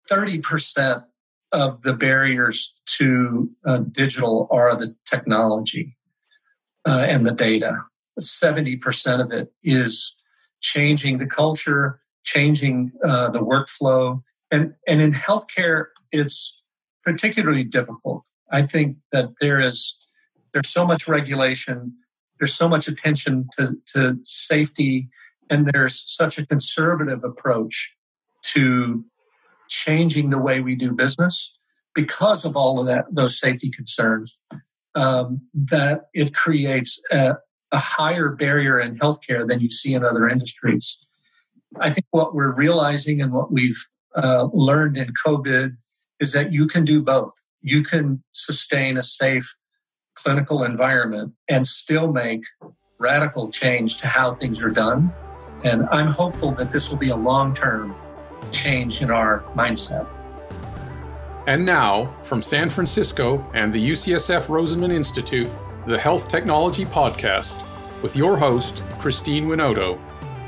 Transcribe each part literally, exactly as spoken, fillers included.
thirty percent of the barriers to uh, digital are the technology uh, and the data. seventy percent of it is changing the culture, changing uh, the workflow. And, and in healthcare, it's particularly difficult. I think that there is there's so much regulation, there's so much attention to, to safety, and there's such a conservative approach to changing the way we do business because of all of that, those safety concerns, um, that it creates a, a higher barrier in healthcare than you see in other industries. I think what we're realizing and what we've uh, learned in COVID is that you can do both. You can sustain a safe clinical environment and still make radical change to how things are done. And I'm hopeful that this will be a long-term change in our mindset. And now, from San Francisco and the U C S F Rosenman Institute, the Health Technology Podcast, with your host, Christine Winoto.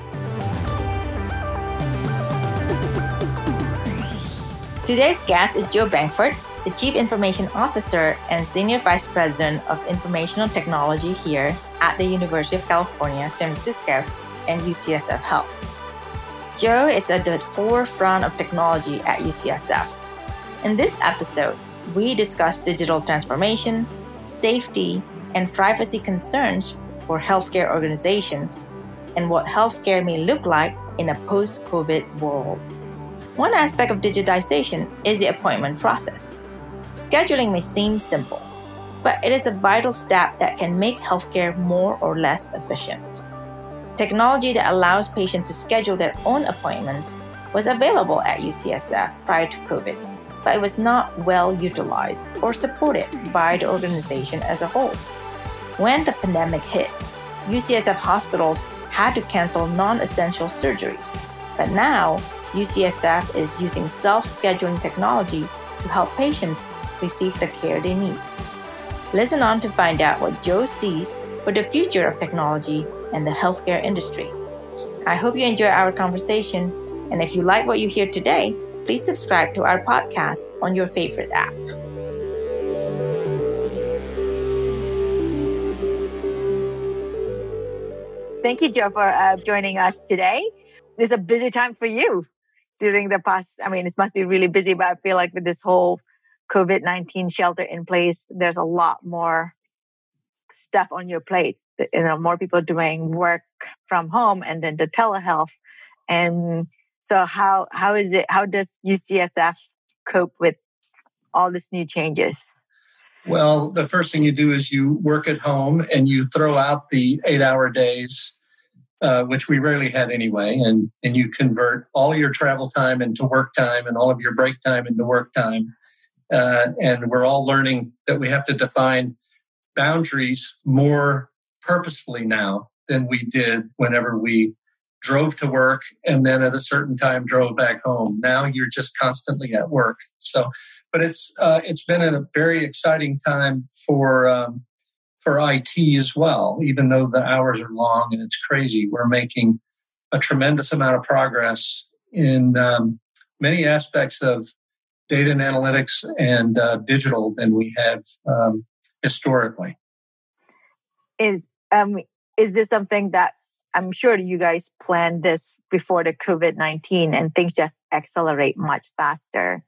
Today's guest is Joe Bankford, the Chief Information Officer and Senior Vice President of Informational Technology here at the University of California, San Francisco, and U C S F Health. Joe is at the forefront of technology at U C S F. In this episode, we discuss digital transformation, safety, and privacy concerns for healthcare organizations, and what healthcare may look like in a post-COVID world. One aspect of digitization is the appointment process. Scheduling may seem simple, but it is a vital step that can make healthcare more or less efficient. Technology that allows patients to schedule their own appointments was available at U C S F prior to COVID, but it was not well utilized or supported by the organization as a whole. When the pandemic hit, U C S F hospitals had to cancel non-essential surgeries, but now U C S F is using self-scheduling technology to help patients receive the care they need. Listen on to find out what Joe sees for the future of technology and the healthcare industry. I hope you enjoy our conversation, and if you like what you hear today, please subscribe to our podcast on your favorite app. Thank you, Joe, for uh, joining us today. It's a busy time for you during the past. I mean, it must be really busy, but I feel like with this whole COVID nineteen shelter in place, there's a lot more stuff on your plate. You know, more people doing work from home and then the telehealth. And so how how is it, how does U C S F cope with all these new changes? Well, the first thing you do is you work at home and you throw out the eight-hour days, uh, which we rarely had anyway, and, and you convert all your travel time into work time and all of your break time into work time. Uh, and we're all learning that we have to define boundaries more purposefully now than we did whenever we drove to work and then at a certain time drove back home. Now you're just constantly at work. So, but it's uh, it's been a very exciting time for um, for I T as well. Even though the hours are long and it's crazy, we're making a tremendous amount of progress in um, many aspects of data and analytics and uh, digital than we have um, historically. Is um is this something that I'm sure you guys planned this before the COVID nineteen and things just accelerate much faster,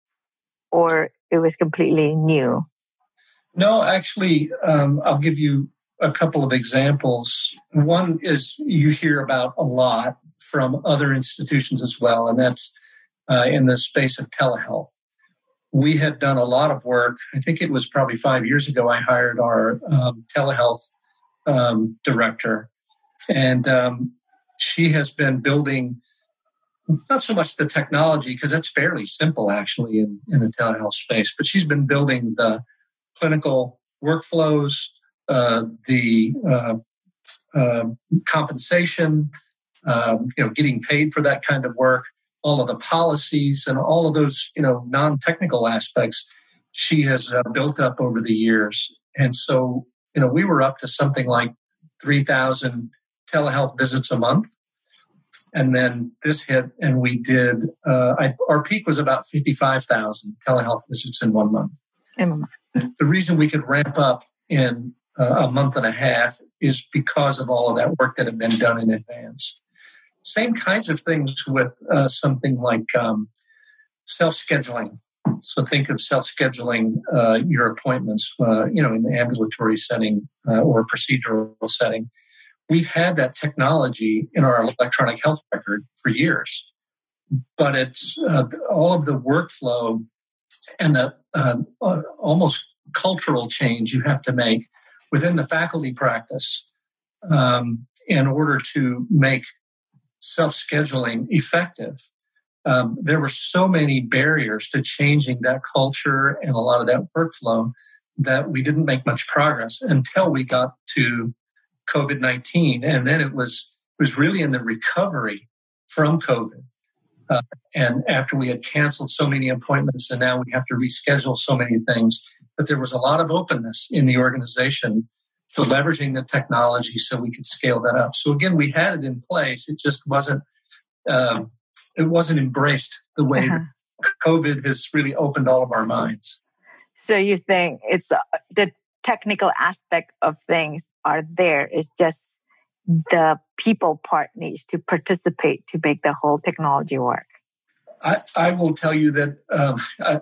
or it was completely new? No, actually, um, I'll give you a couple of examples. One is you hear about a lot from other institutions as well, and that's uh, in the space of telehealth. We had done a lot of work. I think it was probably five years ago, I hired our um, telehealth um, director. And um, she has been building not so much the technology, because that's fairly simple actually in, in the telehealth space, but she's been building the clinical workflows, uh, the uh, uh, compensation, uh, you know, getting paid for that kind of work, all of the policies and all of those, you know, non-technical aspects she has uh, built up over the years. And so, you know, we were up to something like three thousand telehealth visits a month. And then this hit, and we did, uh, I, our peak was about fifty-five thousand telehealth visits in one month. Mm. The reason we could ramp up in uh, a month and a half is because of all of that work that had been done in advance. Same kinds of things with uh, something like um, self-scheduling. So think of self-scheduling uh, your appointments, uh, you know, in the ambulatory setting uh, or procedural setting. We've had that technology in our electronic health record for years, but it's uh, all of the workflow and the uh, uh, almost cultural change you have to make within the faculty practice um, in order to make self-scheduling effective. Um, there were so many barriers to changing that culture and a lot of that workflow that we didn't make much progress until we got to COVID nineteen. And then it was, it was really in the recovery from COVID. Uh, and after we had canceled so many appointments and now we have to reschedule so many things, that there was a lot of openness in the organization to leveraging the technology so we could scale that up. So again, we had it in place. It just wasn't, um, it wasn't embraced the way uh-huh. that COVID has really opened all of our minds. So you think it's uh, the technical aspect of things are there. It's just the people part needs to participate to make the whole technology work. I, I will tell you that um, I,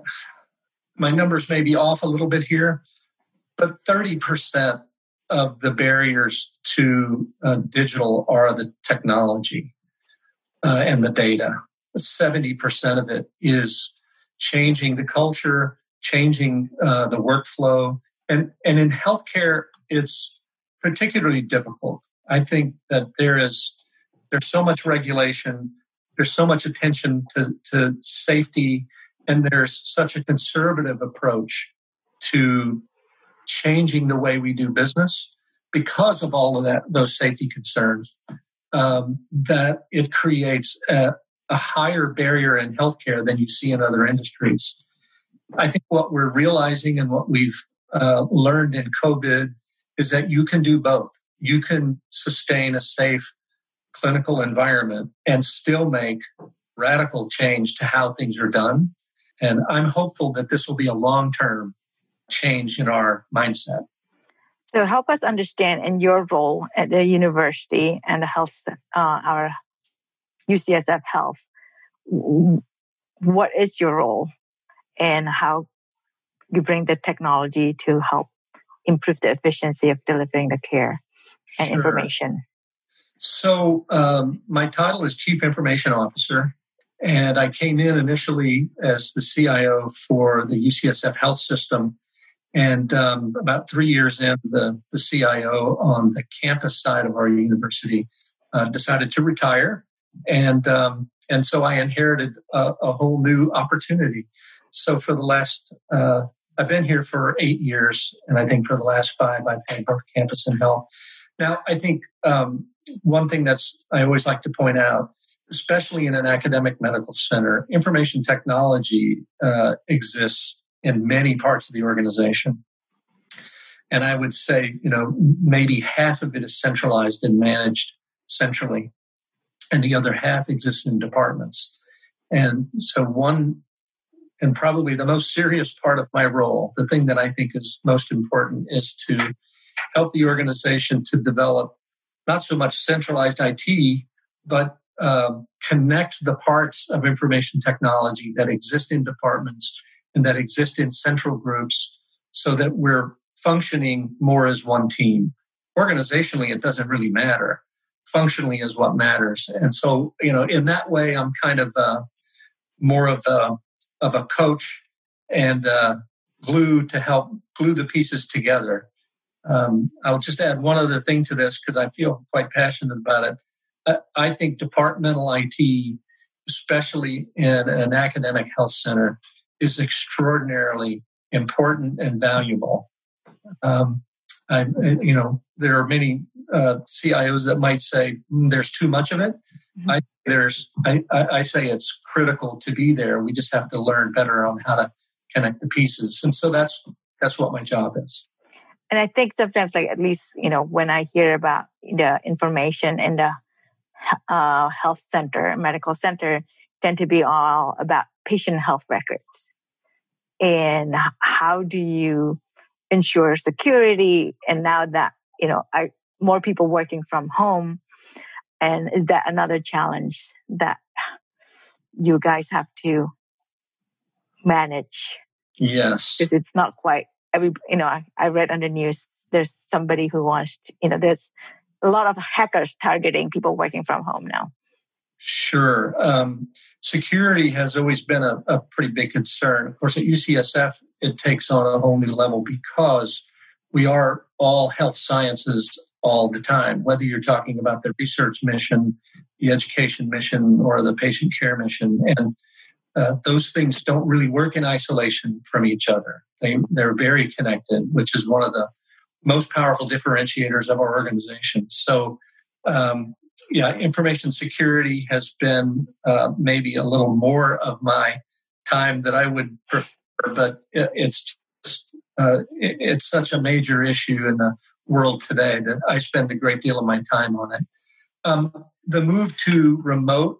my numbers may be off a little bit here, but thirty percent of the barriers to uh, digital are the technology uh, and the data. seventy percent of it is changing the culture, changing uh, the workflow. And, and in healthcare, it's particularly difficult. I think that there is there's so much regulation, there's so much attention to, to safety, and there's such a conservative approach to changing the way we do business because of all of that, those safety concerns, um, that it creates a, a higher barrier in healthcare than you see in other industries. I think what we're realizing and what we've uh, learned in COVID is that you can do both. You can sustain a safe clinical environment and still make radical change to how things are done. And I'm hopeful that this will be a long-term change in our mindset. So help us understand in your role at the university and the health, uh, our U C S F Health, what is your role and how you bring the technology to help improve the efficiency of delivering the care and sure. information? So um, my title is Chief Information Officer, and I came in initially as the C I O for the U C S F Health System. And um, about three years in, the, the C I O on the campus side of our university uh, decided to retire. And um, and so I inherited a, a whole new opportunity. So for the last, uh, I've been here for eight years, and I think for the last five, I've had both campus and health. Now, I think um, one thing that's I always like to point out, especially in an academic medical center, information technology uh, exists in many parts of the organization. And I would say, you know, maybe half of it is centralized and managed centrally, and the other half exists in departments. And so one, and probably the most serious part of my role, the thing that I think is most important, is to help the organization to develop not so much centralized I T, but um, connect the parts of information technology that exist in departments and that exist in central groups so that we're functioning more as one team. Organizationally, it doesn't really matter. Functionally is what matters. And so, you know, in that way, I'm kind of uh, more of a, of a coach and uh, glue to help glue the pieces together. Um, I'll just add one other thing to this because I feel quite passionate about it. I, I think departmental I T, especially in an academic health center, is extraordinarily important and valuable. Um, I, you know, there are many uh, C I Os that might say mm, there's too much of it. Mm-hmm. I, there's, I, I say it's critical to be there. We just have to learn better on how to connect the pieces, and so that's that's what my job is. And I think sometimes, like at least you know, when I hear about the information in the uh, health center, medical center, tend to be all about patient health records. And how do you ensure security? And now that, you know, I, more people working from home, and is that another challenge that you guys have to manage? Yes. Because it's not quite every, you know, I, I read on the news, there's somebody who wants to, you know, there's a lot of hackers targeting people working from home now. Sure. Um, security has always been a, a pretty big concern. Of course, at U C S F, it takes on a whole new level because we are all health sciences all the time, whether you're talking about the research mission, the education mission, or the patient care mission. And uh, those things don't really work in isolation from each other. They, they're very connected, which is one of the most powerful differentiators of our organization. So, um, yeah, information security has been uh, maybe a little more of my time that I would prefer, but it's just, uh, it's such a major issue in the world today that I spend a great deal of my time on it. Um, the move to remote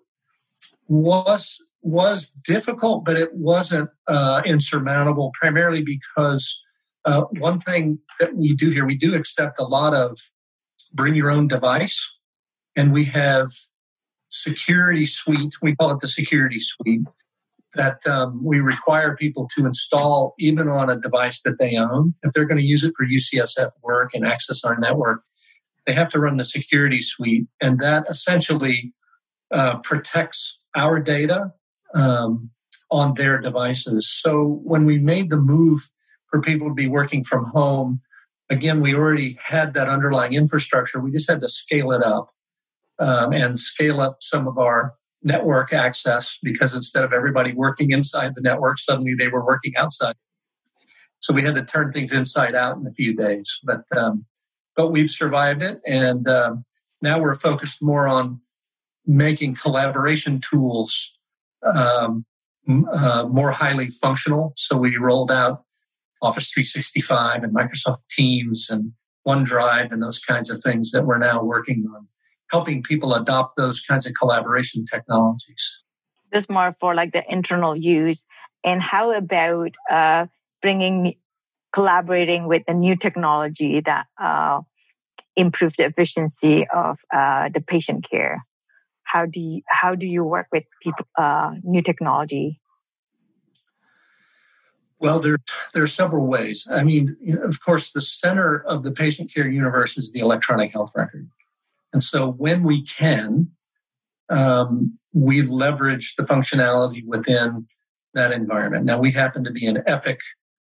was was difficult, but it wasn't uh, insurmountable, primarily because uh, one thing that we do here, we do accept a lot of bring your own device. And we have security suite, we call it the security suite, that um, we require people to install even on a device that they own. If they're going to use it for U C S F work and access our network, they have to run the security suite. And that essentially uh, protects our data um, on their devices. So when we made the move for people to be working from home, again, we already had that underlying infrastructure. We just had to scale it up. Um, and scale up some of our network access, because instead of everybody working inside the network, suddenly they were working outside. So we had to turn things inside out in a few days. But um, but we've survived it, and um, now we're focused more on making collaboration tools um, uh, more highly functional. So we rolled out Office three sixty-five and Microsoft Teams and OneDrive and those kinds of things that we're now working on, helping people adopt those kinds of collaboration technologies. This more for like the internal use. And how about uh, bringing, collaborating with the new technology that uh, improves the efficiency of uh, the patient care? How do you, how do you work with people, uh, new technology? Well, there, there are several ways. I mean, of course, the center of the patient care universe is the electronic health record. And so when we can, um, we leverage the functionality within that environment. Now, we happen to be an Epic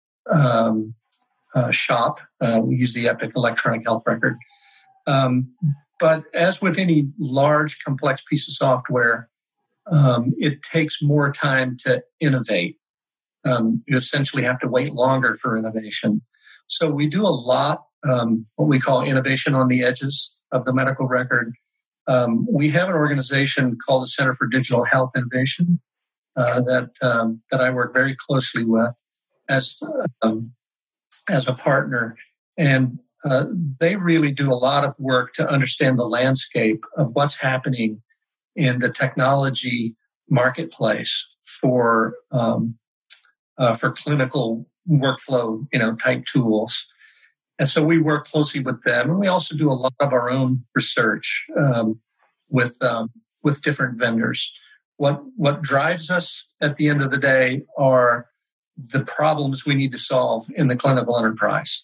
um, uh, shop. Uh, we use the Epic electronic health record. Um, but as with any large, complex piece of software, um, it takes more time to innovate. Um, you essentially have to wait longer for innovation. So we do a lot, um, what we call innovation on the edges of the medical record. Um, we have an organization called the Center for Digital Health Innovation uh, that um, that I work very closely with as um, as a partner, and uh, they really do a lot of work to understand the landscape of what's happening in the technology marketplace for um, uh, for clinical workflow, you know, type tools. And so we work closely with them, and we also do a lot of our own research um, with um, with different vendors. What what drives us at the end of the day are the problems we need to solve in the clinical enterprise,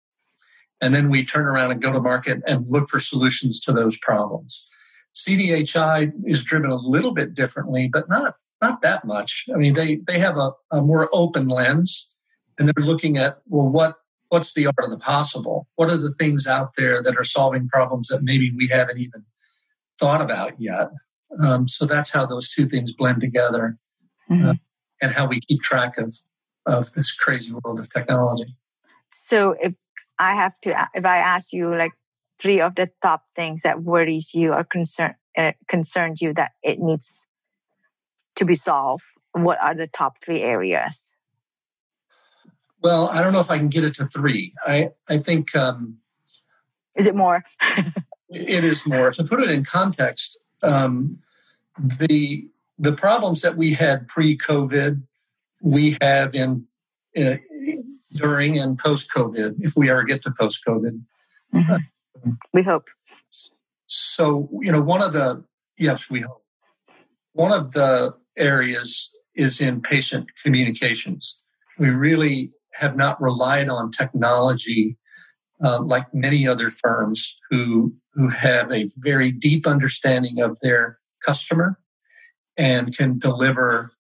and then we turn around and go to market and look for solutions to those problems. C D H I is driven a little bit differently, but not not that much. I mean, they they have a, a more open lens, and they're looking at, well, what What's the art of the possible? What are the things out there that are solving problems that maybe we haven't even thought about yet? Um, so that's how those two things blend together, mm-hmm. uh, and how we keep track of, of this crazy world of technology. So if I have to, if I ask you like three of the top things that worries you or concern, uh, concerned you that it needs to be solved, what are the top three areas? Well, I don't know if I can get it to three. I, I think... Um, is it more? It is more. To put it in context, um, the the problems that we had pre-COVID, we have in uh, during and post-COVID, if we ever get to post-COVID. Mm-hmm. Uh, we hope. So, you know, one of the, yes, we hope. One of the areas is in patient communications. We really have not relied on technology uh, like many other firms who, who have a very deep understanding of their customer and can deliver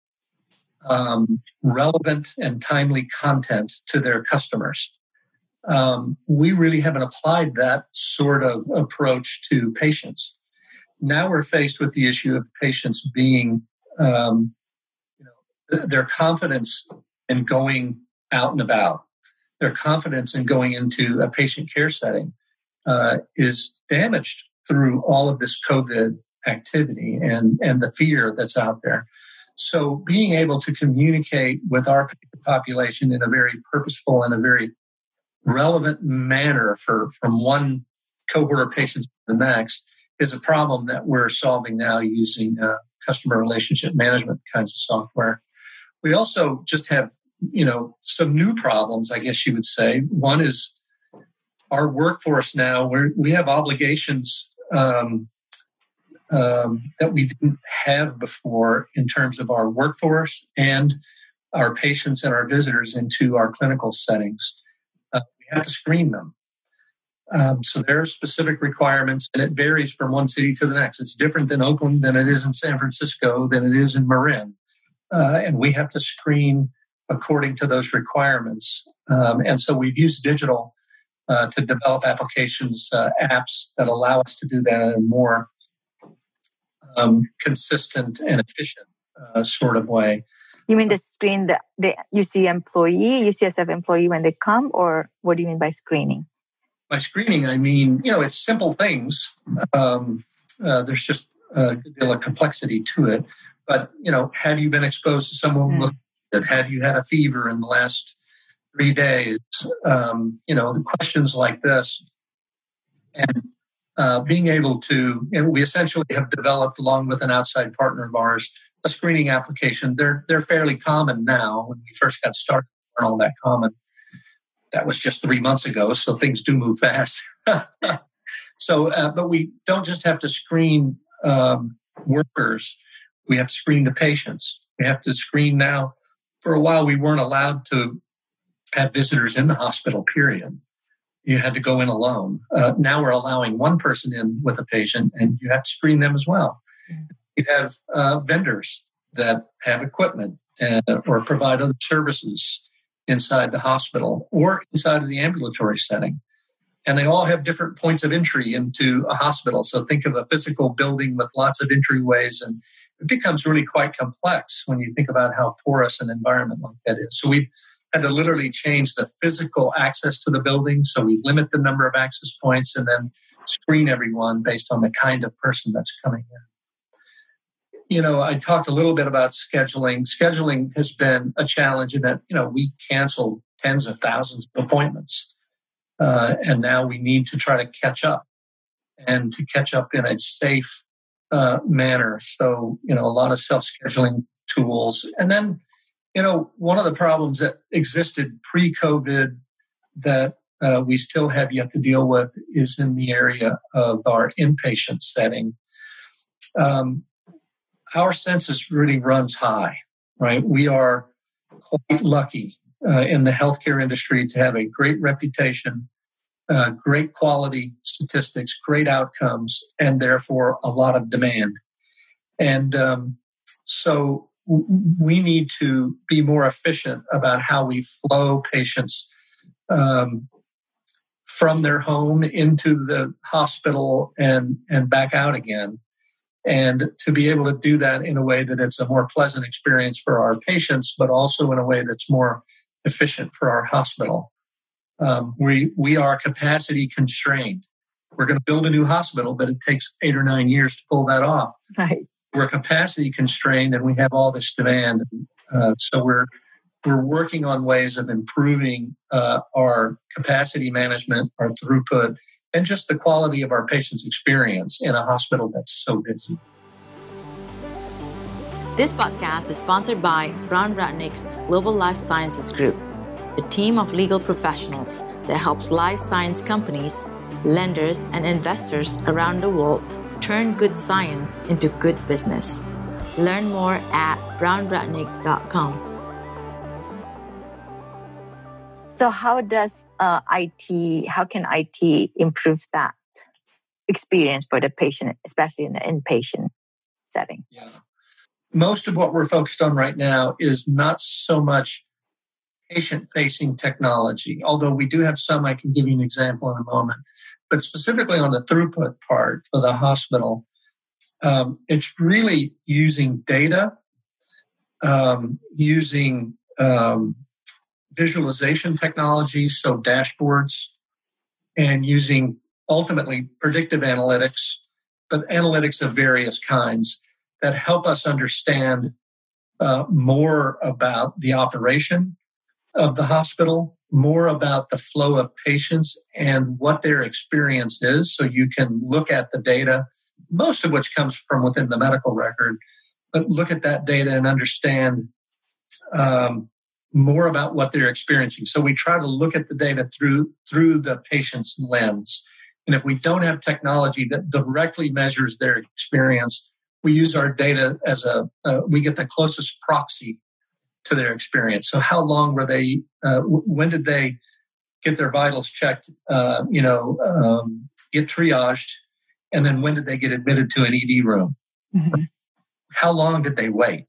um, relevant and timely content to their customers. Um, we really haven't applied that sort of approach to patients. Now we're faced with the issue of patients being, um, you know, their confidence in going out and about, their confidence in going into a patient care setting uh, is damaged through all of this COVID activity and, and the fear that's out there. So being able to communicate with our population in a very purposeful and a very relevant manner for from one cohort of patients to the next is a problem that we're solving now using uh, customer relationship management kinds of software. We also just have, you know, some new problems, I guess you would say. One is our workforce now, we're, we have obligations um, um, that we didn't have before in terms of our workforce and our patients and our visitors into our clinical settings. Uh, we have to screen them. Um, so there are specific requirements, and it varies from one city to the next. It's different in Oakland than it is in San Francisco, than it is in Marin. Uh, and we have to screen according to those requirements. Um, and so we've used digital uh, to develop applications, uh, apps that allow us to do that in a more um, consistent and efficient uh, sort of way. You mean to screen the, the U C employee, U C S F employee when they come, or what do you mean by screening? By screening, I mean, you know, it's simple things. Um, uh, there's just a good deal of complexity to it. But, you know, have you been exposed to someone mm. with it? Have you had a fever in the last three days? Um, you know, the questions like this. And uh, being able to, and we essentially have developed, along with an outside partner of ours, a screening application. They're they're fairly common now. When we first got started, they weren't all that common. That was just three months ago, so things do move fast. so, uh, but we don't just have to screen um, workers. We have to screen the patients. We have to screen now. For a while, we weren't allowed to have visitors in the hospital, period. You had to go in alone. Uh, now we're allowing one person in with a patient, and you have to screen them as well. You have uh, vendors that have equipment uh, or provide other services inside the hospital or inside of the ambulatory setting. And they all have different points of entry into a hospital. So think of a physical building with lots of entryways, and it becomes really quite complex when you think about how porous an environment like that is. So we've had to literally change the physical access to the building. So we limit the number of access points and then screen everyone based on the kind of person that's coming in. You know, I talked a little bit about scheduling. Scheduling has been a challenge in that, you know, we canceled tens of thousands of appointments. Uh, and now we need to try to catch up and to catch up in a safe uh, manner. So, you know, a lot of self-scheduling tools. And then, you know, one of the problems that existed pre-COVID that uh, we still have yet to deal with is in the area of our inpatient setting. Um, Our census really runs high, right? We are quite lucky uh, in the healthcare industry to have a great reputation, uh, great quality statistics, great outcomes, and therefore a lot of demand. And um, so w- we need to be more efficient about how we flow patients um, from their home into the hospital and, and back out again. And to be able to do that in a way that it's a more pleasant experience for our patients, but also in a way that's more efficient for our hospital. Um, we we are capacity constrained. We're going to build a new hospital, but it takes eight or nine years to pull that off. Right. We're capacity constrained, and we have all this demand. Uh, so we're we're working on ways of improving uh, our capacity management, our throughput, and just the quality of our patients' experience in a hospital that's so busy. This podcast is sponsored by Brown Rudnick's Global Life Sciences Group, a team of legal professionals that helps life science companies, lenders, and investors around the world turn good science into good business. Learn more at brown rudnick dot com. So how does uh, I T, how can I T improve that experience for the patient, especially in the inpatient setting? Yeah. Most of what we're focused on right now is not so much patient-facing technology, although we do have some. I can give you an example in a moment. But specifically on the throughput part for the hospital, um, it's really using data, um, using um, visualization technologies, so dashboards, and using ultimately predictive analytics, but analytics of various kinds that help us understand uh, more about the operation of the hospital, more about the flow of patients and what their experience is. So you can look at the data, most of which comes from within the medical record, but look at that data and understand um, more about what they're experiencing. So we try to look at the data through through the patient's lens. And if we don't have technology that directly measures their experience, we use our data as a, uh, we get the closest proxy to their experience. So how long were they, uh, when did they get their vitals checked, uh, you know, um, get triaged, and then when did they get admitted to an E D room? Mm-hmm. How long did they wait?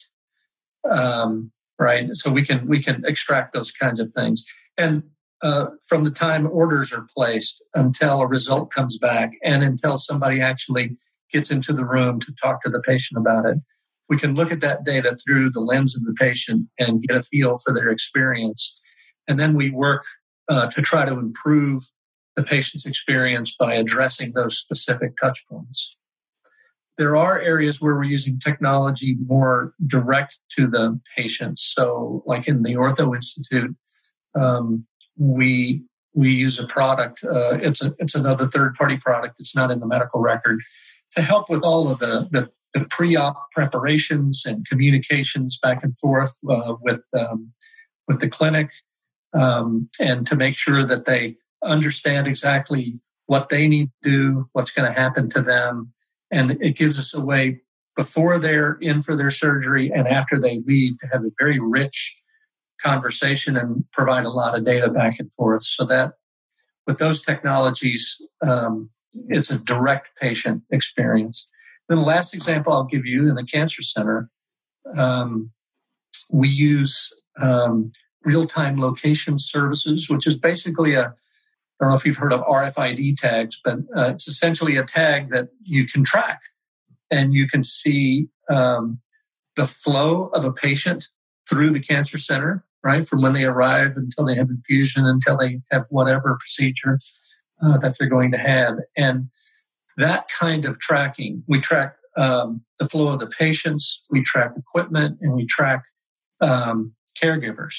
Um, right. So we can, we can extract those kinds of things. And uh, from the time orders are placed until a result comes back and until somebody actually gets into the room to talk to the patient about it, we can look at that data through the lens of the patient and get a feel for their experience. And then we work uh, to try to improve the patient's experience by addressing those specific touch points. There are areas where we're using technology more direct to the patient. So like in the Ortho Institute, um, we we use a product. Uh, it's a, it's another third-party product. It's not in the medical record to help with all of the, the, the pre-op preparations and communications back and forth uh, with um, with the clinic, um, and to make sure that they understand exactly what they need to do, what's going to happen to them. And it gives us a way before they're in for their surgery and after they leave to have a very rich conversation and provide a lot of data back and forth. So that with those technologies, um, it's a direct patient experience. Then the last example I'll give you in the cancer center, um, we use um, real-time location services, which is basically a, I don't know if you've heard of R F I D tags, but uh, it's essentially a tag that you can track and you can see um, the flow of a patient through the cancer center, right? From when they arrive until they have infusion, until they have whatever procedure uh, that they're going to have. And that kind of tracking, we track um, the flow of the patients, we track equipment, and we track um, caregivers.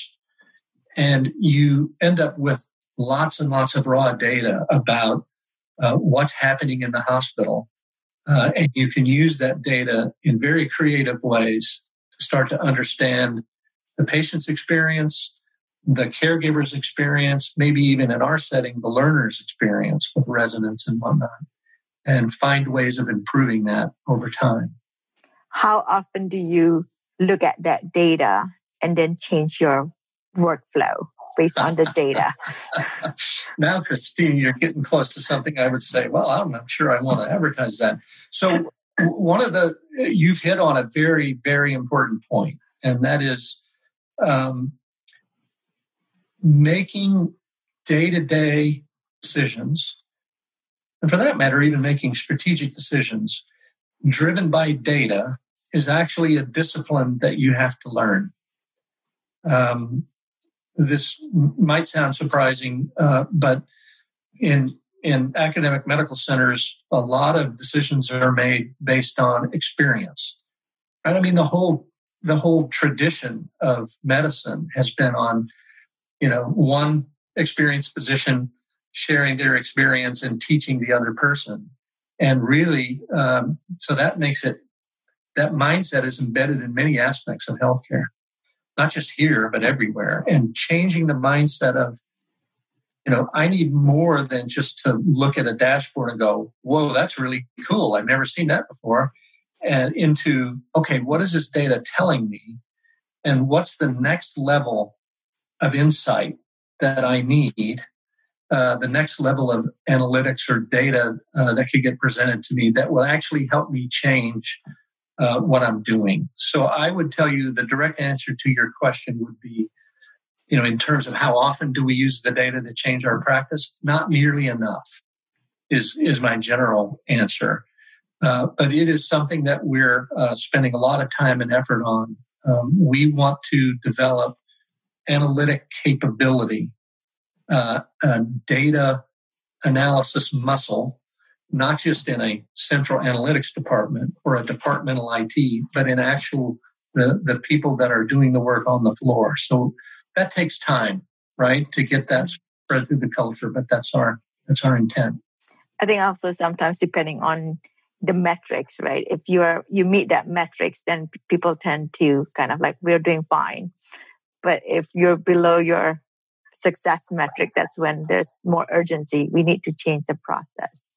And you end up with lots and lots of raw data about uh, what's happening in the hospital. Uh, and you can use that data in very creative ways to start to understand the patient's experience, the caregiver's experience, maybe even in our setting, the learner's experience with residents and whatnot, and find ways of improving that over time. How often do you look at that data and then change your workflow based on the data? Now, Christine, you're getting close to something I would say, well, I'm not sure I want to advertise that. So one of the, you've hit on a very, very important point, and that is um, making day-to-day decisions, and for that matter, even making strategic decisions driven by data is actually a discipline that you have to learn. Um, This might sound surprising, uh, but in in academic medical centers, a lot of decisions are made based on experience. Right? I mean, the whole the whole tradition of medicine has been on, you know, one experienced physician sharing their experience and teaching the other person. And really, um, so that makes it, that mindset is embedded in many aspects of healthcare, not just here, but everywhere. And changing the mindset of, you know, I need more than just to look at a dashboard and go, whoa, that's really cool. I've never seen that before. And into, okay, what is this data telling me? And what's the next level of insight that I need? Uh, the next level of analytics or data uh, that could get presented to me that will actually help me change uh, what I'm doing. So I would tell you the direct answer to your question would be, you know, in terms of how often do we use the data to change our practice? Not nearly enough is, is my general answer. Uh, but it is something that we're uh, spending a lot of time and effort on. Um, we want to develop analytic capability, uh, a data analysis muscle, not just in a central analytics department or a departmental I T, but in actual the, the people that are doing the work on the floor. So that takes time, right, to get that spread through the culture. But that's our that's our intent. I think also sometimes depending on the metrics, right? If you're you meet that metrics, then people tend to kind of like, we're doing fine. But if you're below your success metric, that's when there's more urgency. We need to change the process.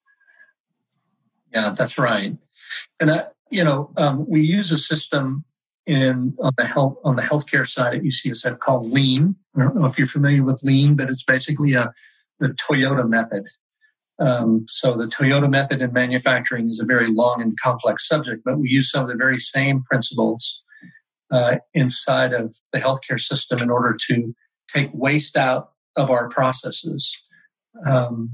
Yeah, that's right. And uh, you know, um, we use a system in on the health on the healthcare side at U C S F called Lean. I don't know if you're familiar with Lean, but it's basically a the Toyota method. Um, so the Toyota method in manufacturing is a very long and complex subject, but we use some of the very same principles uh, inside of the healthcare system in order to take waste out of our processes. Um,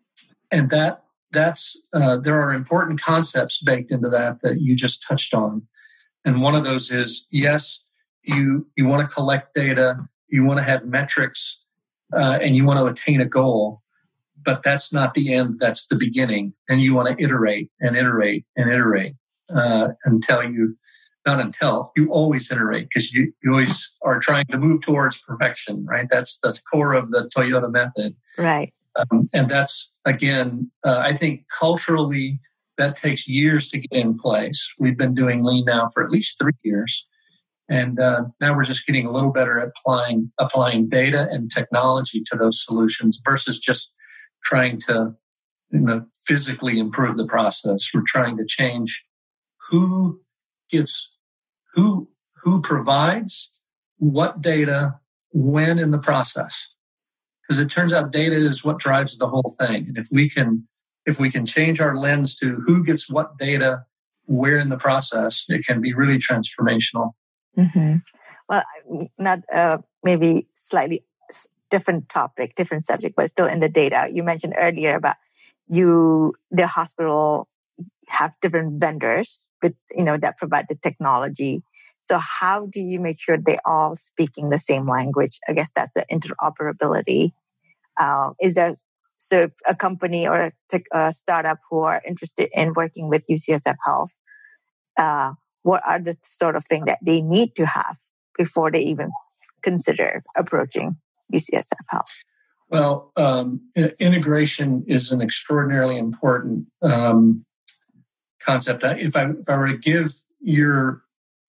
and that that's uh, there are important concepts baked into that that you just touched on. And one of those is, yes, you you want to collect data, you want to have metrics, uh, and you want to attain a goal. But that's not the end, that's the beginning. And you want to iterate and iterate and iterate uh, until you, not until, you always iterate because you, you always are trying to move towards perfection, right? That's the core of the Toyota method. Right. Um, and that's, again, uh, I think culturally, that takes years to get in place. We've been doing Lean now for at least three years. And uh, now we're just getting a little better at applying, applying data and technology to those solutions versus just trying to, you know, physically improve the process. We're trying to change who gets, who, who provides what data, when in the process. Because it turns out data is what drives the whole thing. And if we can, if we can change our lens to who gets what data, where in the process, it can be really transformational. Mm-hmm. Well, not uh, maybe slightly different topic, different subject, but still in the data. You mentioned earlier about you, the hospital have different vendors with, you know, that provide the technology. So how do you make sure they all speaking the same language? I guess that's the interoperability. Uh, is there, so if a company or a, tech, a startup who are interested in working with U C S F Health, uh, what are the sort of things that they need to have before they even consider approaching U C S F Health? Well, um, integration is an extraordinarily important um, concept. If I, if I were to give your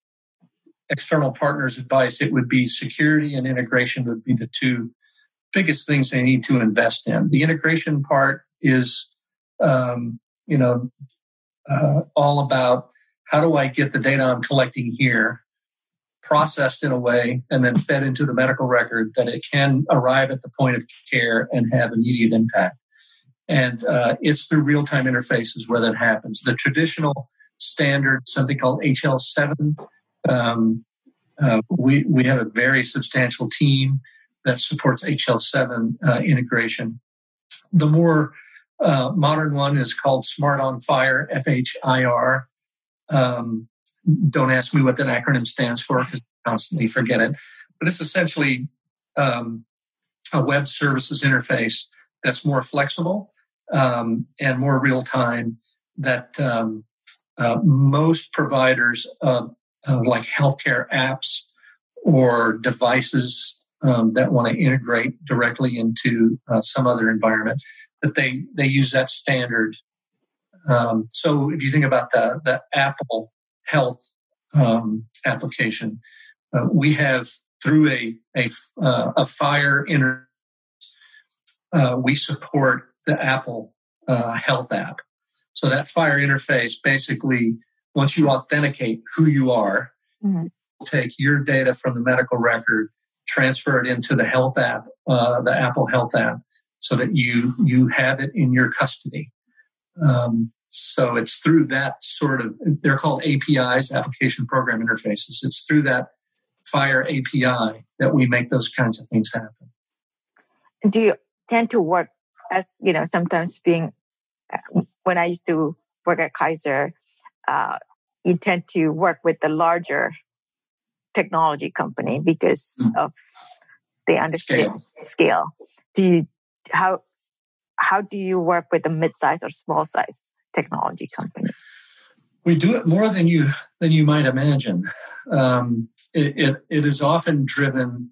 external partners advice, it would be security and integration would be the two biggest things they need to invest in. The integration part is, um, you know, uh, all about how do I get the data I'm collecting here processed in a way and then fed into the medical record that it can arrive at the point of care and have immediate impact. And uh, it's through real-time interfaces where that happens. The traditional standard, something called H L seven, um, uh, we, we have a very substantial team that supports H L seven uh, integration. The more uh, modern one is called Smart on Fire, F H I R. Um, don't ask me what that acronym stands for because I constantly forget it. But it's essentially um, a web services interface that's more flexible um, and more real-time that um, uh, most providers of, of like healthcare apps or devices um, that want to integrate directly into uh, some other environment, that they they use that standard. Um, so if you think about the the Apple Health um, application, uh, we have through a a, uh, a Fire inter. Uh, we support the Apple uh, Health app. So that Fire interface, basically, once you authenticate who you are, mm-hmm. take your data from the medical record, transfer it into the health app, uh, the Apple Health app, so that you you have it in your custody. Um, so it's through that sort of, they're called A P Is, application program interfaces. It's through that Fire A P I that we make those kinds of things happen. Do you tend to work as, you know, sometimes being, when I used to work at Kaiser, uh, you tend to work with the larger technology company because mm. of they understand scale. scale. Do you, how, how do you work with a mid-size or small-size technology company? We do it more than you, than you might imagine. Um, it, it, it is often driven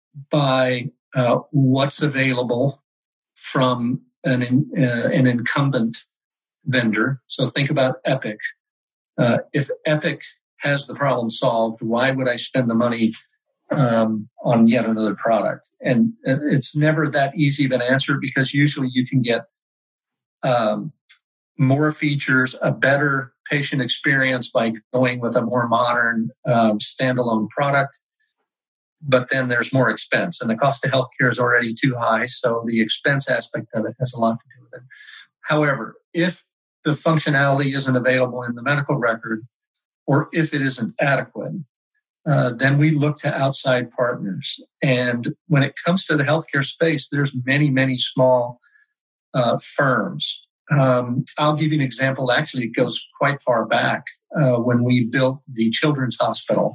by uh, what's available from an, uh, an incumbent vendor. So think about Epic. Uh, if Epic has the problem solved, why would I spend the money um, on yet another product? And it's never that easy of an answer, because usually you can get um, more features, a better patient experience by going with a more modern um, standalone product. But then there's more expense, and the cost of healthcare is already too high. So the expense aspect of it has a lot to do with it. However, if the functionality isn't available in the medical record, or if it isn't adequate, uh, then we look to outside partners. And when it comes to the healthcare space, there's many, many small uh, firms. Um, I'll give you an example. Actually, it goes quite far back. Uh, when we built the Children's Hospital,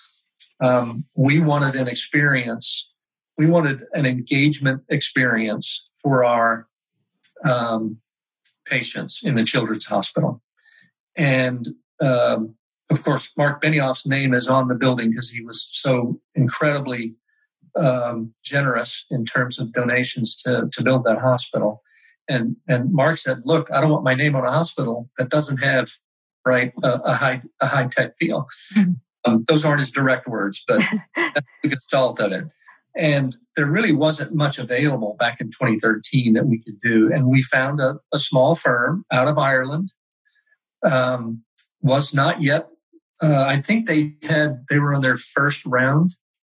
um, we wanted an experience. We wanted an engagement experience for our um, patients in the Children's Hospital. And um, of course, Mark Benioff's name is on the building because he was so incredibly um, generous in terms of donations to, to build that hospital. And and Mark said, "Look, I don't want my name on a hospital that doesn't have right a, a high a high tech feel." Um, those aren't his direct words, but that's the gestalt of it. And there really wasn't much available back in twenty thirteen that we could do. And we found a, a small firm out of Ireland. Um, was not yet. Uh, I think they had. They were on their first round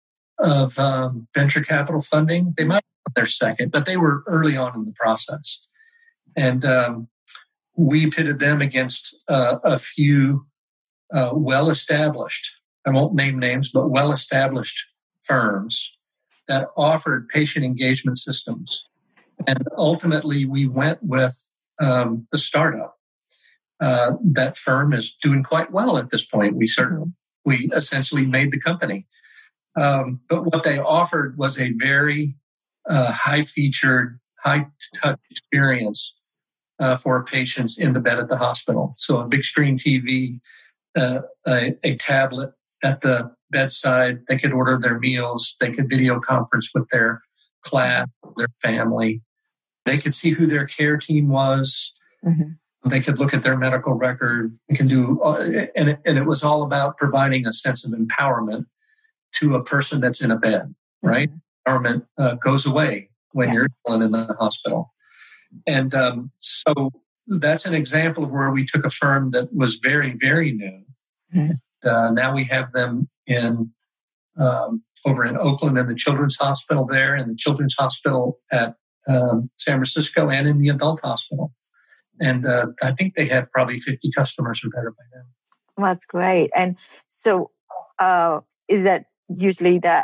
of um, venture capital funding. They might be on their second, but they were early on in the process. And um, we pitted them against uh, a few uh, well-established. I won't name names, but well-established firms that offered patient engagement systems. And ultimately, we went with um, the startup. Uh, that firm is doing quite well at this point. We certainly, we essentially made the company. Um, but what they offered was a very uh, high-featured, high-touch experience uh, for patients in the bed at the hospital. So a big screen T V, uh, a, a tablet at the bedside. They could order their meals. They could video conference with their class, their family. They could see who their care team was. Mm-hmm. They could look at their medical record. They can do, and it, and it was all about providing a sense of empowerment to a person that's in a bed, right? Mm-hmm. Empowerment uh, goes away when yeah. you're in the hospital. And um, so that's an example of where we took a firm that was very, very new. Mm-hmm. Uh, now we have them in um, over in Oakland in the Children's Hospital there, in the Children's Hospital at um, San Francisco, and in the adult hospital. And uh, I think they have probably fifty customers or better by now. Well, that's great. And so uh, is that usually that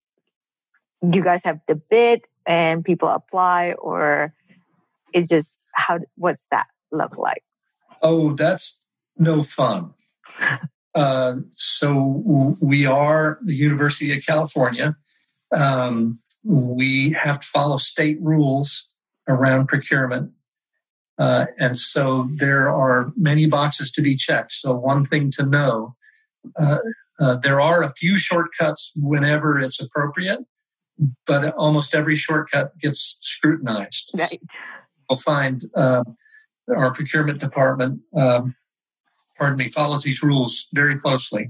you guys have the bid and people apply, or it just, how? what's that look like? Oh, that's no fun. Uh, so we are the University of California. Um, we have to follow state rules around procurement. Uh, and so there are many boxes to be checked. So one thing to know, uh, uh, there are a few shortcuts whenever it's appropriate. but almost every shortcut gets scrutinized. Right. We'll find uh, our procurement department, um, pardon me, follows these rules very closely.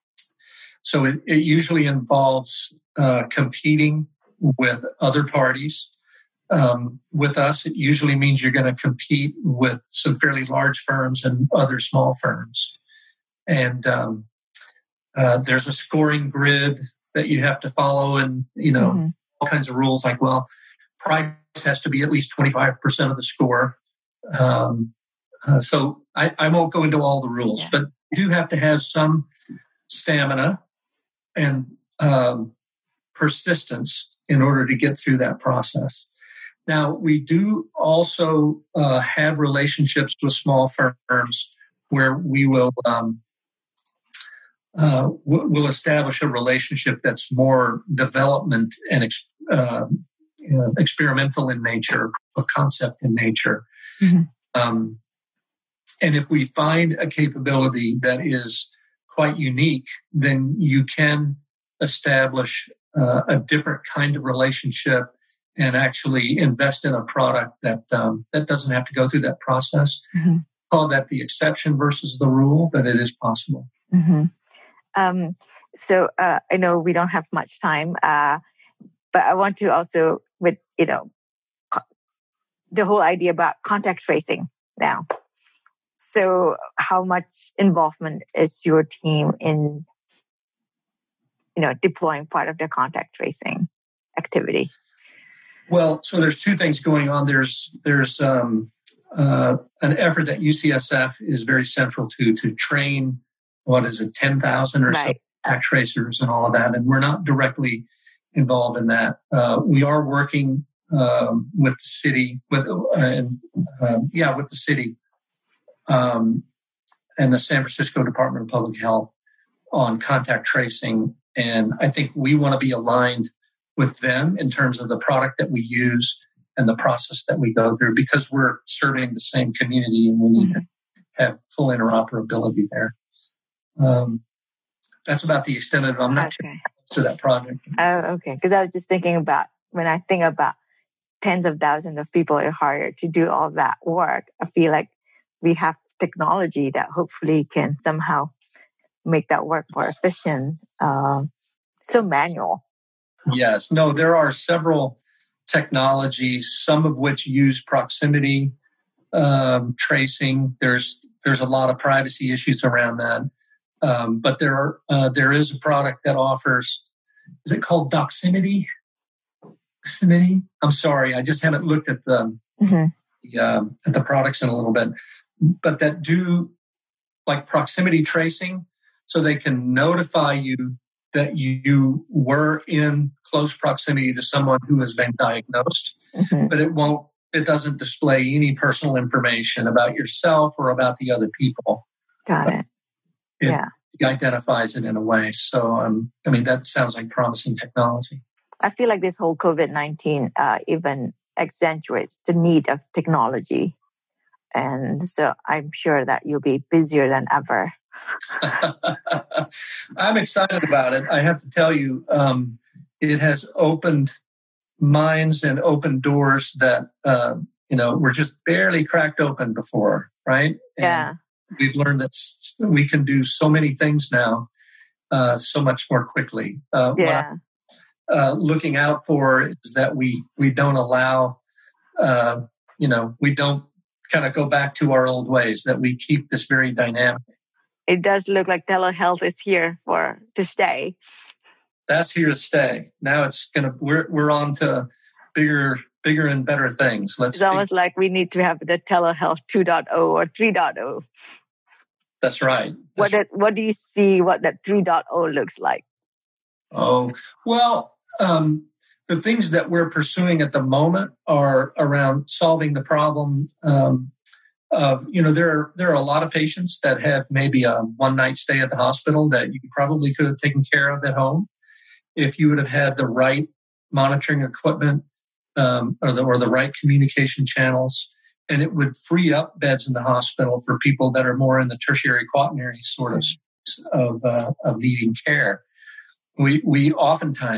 So it, it usually involves uh, competing with other parties. Um, with us, it usually means you're going to compete with some fairly large firms and other small firms. And um, uh, there's a scoring grid that you have to follow, and, you know, mm-hmm. all kinds of rules like, well, price has to be at least twenty-five percent of the score. Um, uh, so I, I won't go into all the rules, yeah. but you do have to have some stamina and um, persistence in order to get through that process. Now, we do also uh, have relationships with small firms where we will um, uh, we'll establish a relationship that's more development and ex- uh, uh, experimental in nature, a concept in nature. Mm-hmm. Um, and if we find a capability that is quite unique, then you can establish uh, a different kind of relationship and actually invest in a product that um, that doesn't have to go through that process. Mm-hmm. Call that the exception versus the rule, but it is possible. Mm-hmm. Um, so uh, I know we don't have much time, uh, but I want to also, with you know, co- the whole idea about contact tracing now. So, how much involvement is your team in, you know, deploying part of the contact tracing activity? Well, so there's two things going on. There's there's um, uh, an effort that U C S F is very central to to train. What is it, ten thousand or right. so contact tracers and all of that, and we're not directly involved in that. Uh, we are working um, with the city, with uh, and, uh, yeah, with the city um, and the San Francisco Department of Public Health on contact tracing, and I think we want to be aligned with them in terms of the product that we use and the process that we go through, because we're serving the same community and we need mm-hmm. to have full interoperability there. Um, that's about the extent of it. I'm not okay. to that project. Oh, okay. Because I was just thinking about, when I think about tens of thousands of people are hired to do all that work, I feel like we have technology that hopefully can somehow make that work more efficient. Um, so manual. Yes. No, there are several technologies, some of which use proximity um, tracing. There's there's a lot of privacy issues around that. Um, but there are, uh, there is a product that offers, is it called Doximity? Doximity? I'm sorry, I just haven't looked at the, mm-hmm. the um, at the products in a little bit. But that do like proximity tracing, so they can notify you that you were in close proximity to someone who has been diagnosed, mm-hmm. but it won't, it doesn't display any personal information about yourself or about the other people. Got it. It yeah. identifies it in a way. So, um, I mean, that sounds like promising technology. I feel like this whole COVID nineteen uh, even accentuates the need of technology. And so I'm sure that you'll be busier than ever. I'm excited about it. I have to tell you, um, it has opened minds and opened doors that, uh, you know, were just barely cracked open before, right? And yeah. we've learned that we can do so many things now, uh, so much more quickly. Uh, yeah. What I'm uh, looking out for is that we, we don't allow, uh, you know, we don't kind of go back to our old ways, that we keep this very dynamic. It does look like telehealth is here for to stay. That's here to stay. Now it's gonna we're we're on to bigger, bigger and better things. Let's. It's almost like we need to have the telehealth two point oh or three point oh. That's right. what That's that, what do you see? What that three point oh looks like? Oh well, um, the things that we're pursuing at the moment are around solving the problem. Um, Of you know, there are there are a lot of patients that have maybe a one night stay at the hospital that you probably could have taken care of at home if you would have had the right monitoring equipment um, or the or the right communication channels, and it would free up beds in the hospital for people that are more in the tertiary quaternary sort of of uh, of needing care. We we oftentimes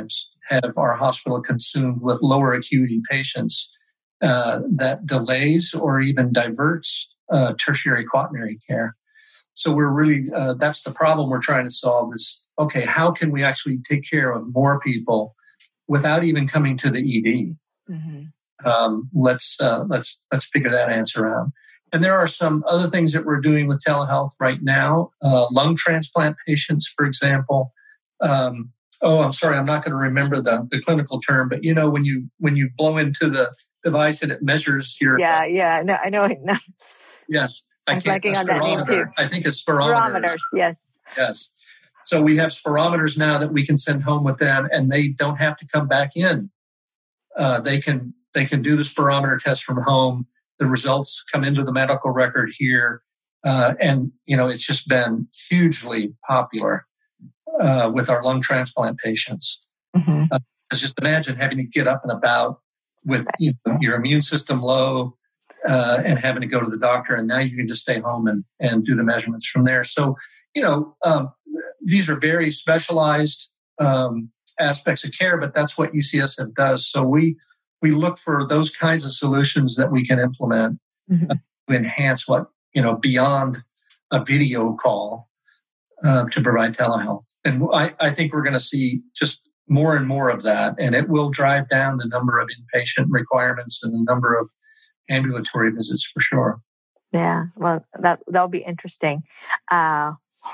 have our hospital consumed with lower acuity patients uh, that delays or even diverts uh, tertiary quaternary care. So we're really, uh, that's the problem we're trying to solve is, okay, how can we actually take care of more people without even coming to the E D? Mm-hmm. Um, let's, uh, let's, let's figure that answer out. And there are some other things that we're doing with telehealth right now. Uh, lung transplant patients, for example. Um, oh, I'm sorry, I'm not going to remember the, the clinical term, but you know, when you, when you blow into the device and it measures your... Yeah, yeah, no, I know it now. Yes. I I'm can't, on that name too. I think it's spirometers. Spirometers, yes. Yes. So we have spirometers now that we can send home with them, and they don't have to come back in. Uh, they can they can do the spirometer test from home. The results come into the medical record here, uh, and you know it's just been hugely popular uh, with our lung transplant patients. Mm-hmm. Uh, just imagine having to get up and about with you know, your immune system low. Uh, and having to go to the doctor, and now you can just stay home and, and do the measurements from there. So, you know, um, these are very specialized um, aspects of care, but that's what U C S F does. So we we look for those kinds of solutions that we can implement mm-hmm. uh, to enhance what, you know, beyond a video call uh, to provide telehealth. And I, I think we're going to see just more and more of that, and it will drive down the number of inpatient requirements and the number of ambulatory visits for sure. Yeah, well, that that'll be interesting. Uh,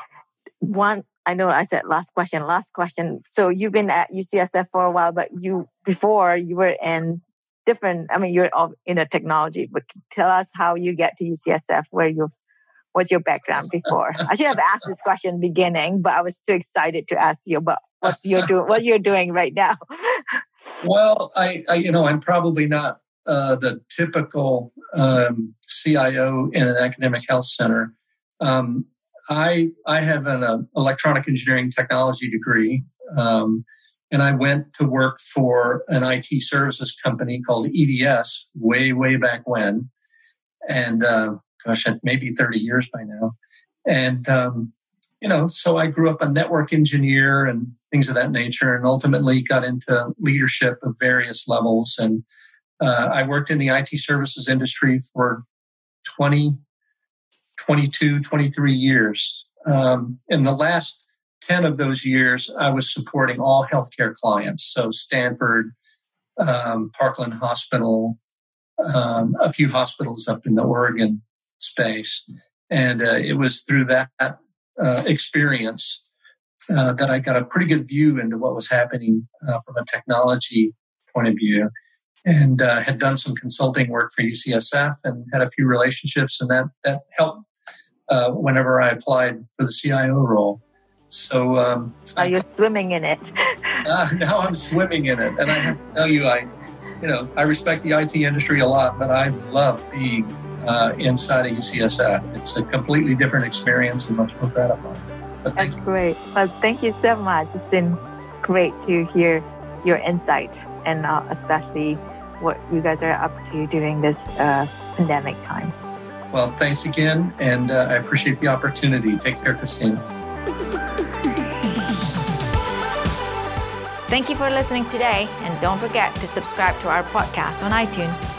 one, I know I said last question, last question. So you've been at U C S F for a while, but you before you were in different. I mean, you're all in a technology. But tell us how you get to U C S F. Where you've, what's your background before? I should have asked this question beginning, but I was too excited to ask you about what you're doing. What you're doing right now? Well, I, I, you know, I'm probably not. Uh, the typical um, C I O in an academic health center. Um, I I have an uh, electronic engineering technology degree, um, and I went to work for an I T services company called E D S way way back when, and uh, gosh, maybe thirty years by now. And um, you know, so I grew up a network engineer and things of that nature, and ultimately got into leadership of various levels and. Uh, I worked in the I T services industry for twenty, twenty-two, twenty-three years. Um, in the last ten of those years, I was supporting all healthcare clients. So Stanford, um, Parkland Hospital, um, a few hospitals up in the Oregon space. And uh, it was through that uh, experience uh, that I got a pretty good view into what was happening uh, from a technology point of view. And uh, had done some consulting work for U C S F and had a few relationships, and that that helped uh, whenever I applied for the C I O role. So um, oh, you're swimming in it. uh, now I'm swimming in it, and I have to tell you, I, you know, I respect the I T industry a lot, but I love being uh, inside of U C S F. It's a completely different experience and much more gratifying. But thank That's you. great. Well, thank you so much. It's been great to hear your insight, and uh, especially. What you guys are up to during this uh, pandemic time. Well, thanks again, and uh, I appreciate the opportunity. Take care, Christina. Thank you for listening today, and don't forget to subscribe to our podcast on iTunes.